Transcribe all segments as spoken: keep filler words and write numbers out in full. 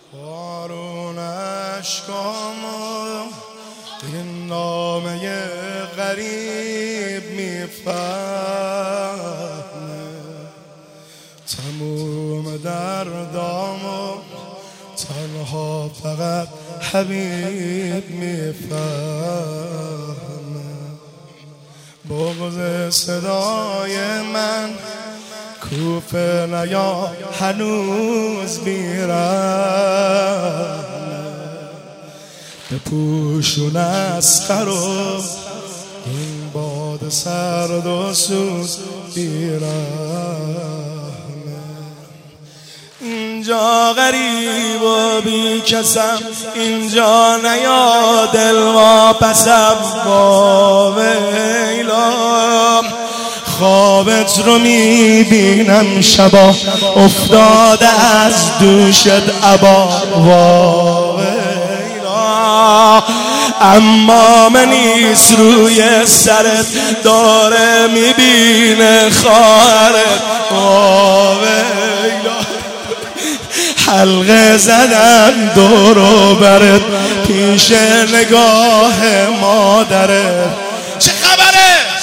بارون اشکامو این نامه غریب میفهمه، تموم دردامو تنها فقط حبیب میفهمه. بغض صدای من کوفه نیا هنوز میرم، بپوشون اسخر و این باد سرد و سوز بیرم. اینجا غریب و بی کسم، اینجا نیا دل واپسم. با ویلا خوابت رو میبینم شبا افتاده از دوشت عبا. وا ویلا اما من نیست روی سرت داره میبینه خواهرت. وا ویلا حلقه زدن دور و برت پیش نگاه مادرت. چه خبره؟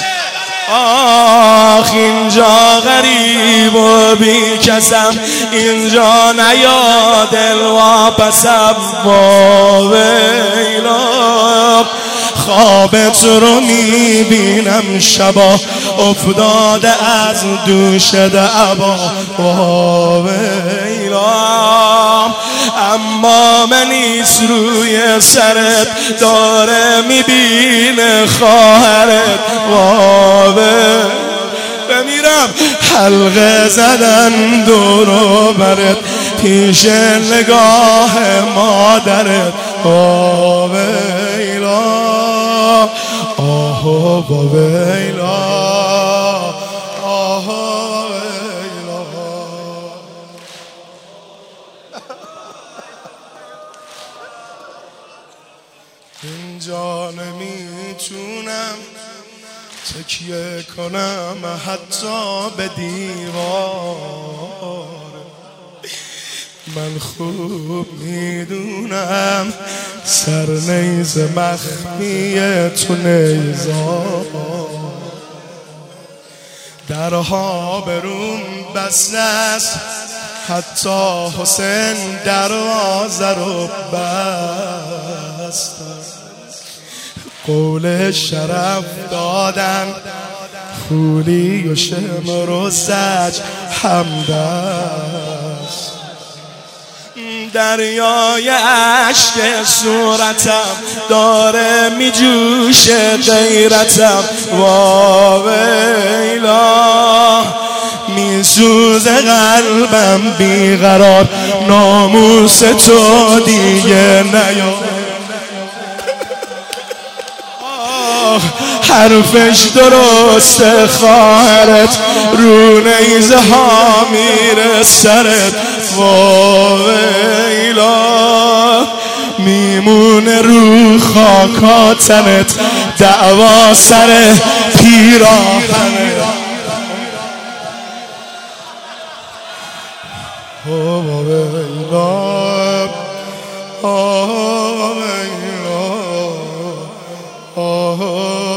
آخ اینجا غریب و بی کسم، اینجا نیا دل واپسم. با ویلا خوابت رو میبینم شبا افتاده از دوشت عبا. با ویلا اما من نیست روی سرت داره میبینه خواهرت. با بمیرم حلقه زدن دور و برت پیش نگاه مادرت. با ویلا آه با ویلا آه ویلا. اینجا نمیتونم تکیه کنم حتی به دیوار، من خوب میدونم سر نیز مخفی تو نیزار. درها بروم بسته است حتی حسین دروازه رو بست. قول شرف دادن خولی و شمر و زج همدست. دریای عشق صورتم داره میجوشه غیرتم. وا ویلا میسوزه قلبم بیقرار، ناموس تو دیگه نیا. حرفش درسته خواهرت رو نیزه ها میره سرت. وا ویلا میمونه رو خاکا تنت دعوا سر پیراهنت. وا ویلا وا ویلا آه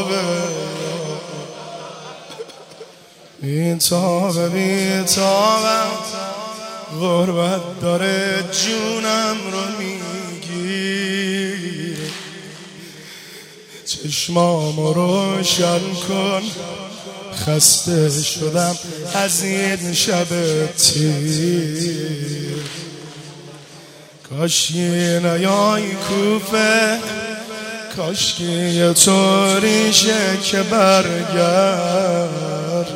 بی‌تابه بی‌تابم غربت داره جونم رو میگیر. چشمامو روشن کن خسته شدم از این شب تیر. کاش یه نیای کوفه، کاش که یه طوریشه که برگرد.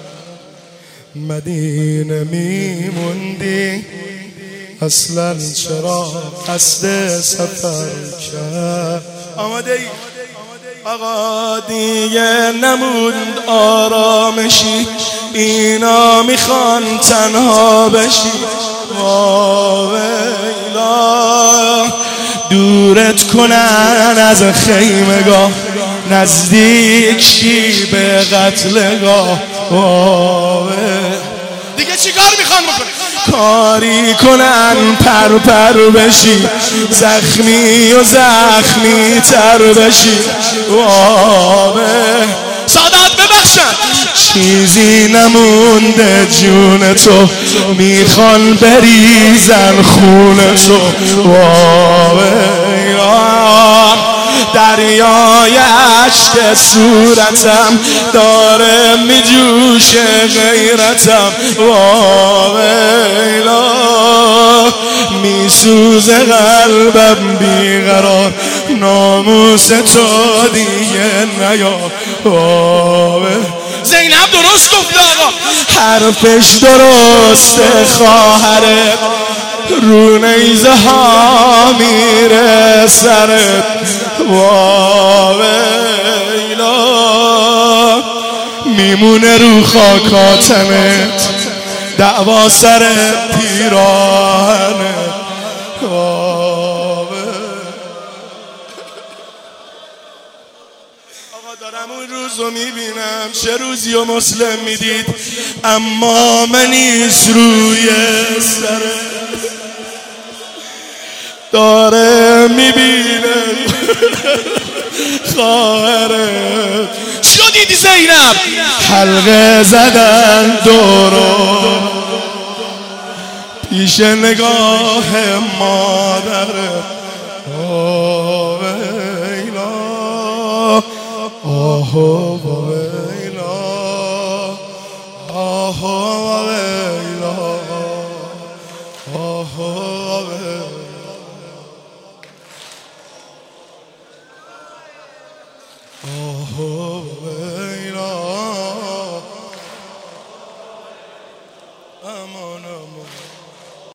مدینه میموندی اصلا چرا قصد سفر کرد. آماده ای؟ آقا دیگه نموند آرامشی، اینا میخوان تنها بشی. وا ویلا دورت کنن از خیمگاه، نزدیک شی به قتلگاه. دیگه چی کار میخوان بکنه؟ کاری کنن پر پر بشی، زخمی و زخمی تر بشی. وابه سادات ببخشن چیزی نمونده جون تو، میخوان بریزن خون تو. وابه دریای عشق صورتم داره میجوشه غیرتم. وایلا میسوزه قلبم بیقرار، ناموس تو دیگه نیار. زینب درست گفت آقا، حرفش درسته خواهرت، رو نیزه ها میره سرت. واویلا میمونه رو خاکاتمت، دعوا سر پیراهنت. آقا دارم اون روزو میبینم، چه روزی و مسلم میدید، اما منیز روی سرت داره میبینه خواهرت. چی رو دیدی زینب؟ حلقه زدن دورو پیش نگاه مادرت. آه ویلا آه ویلا آه ویلا آه ویلا.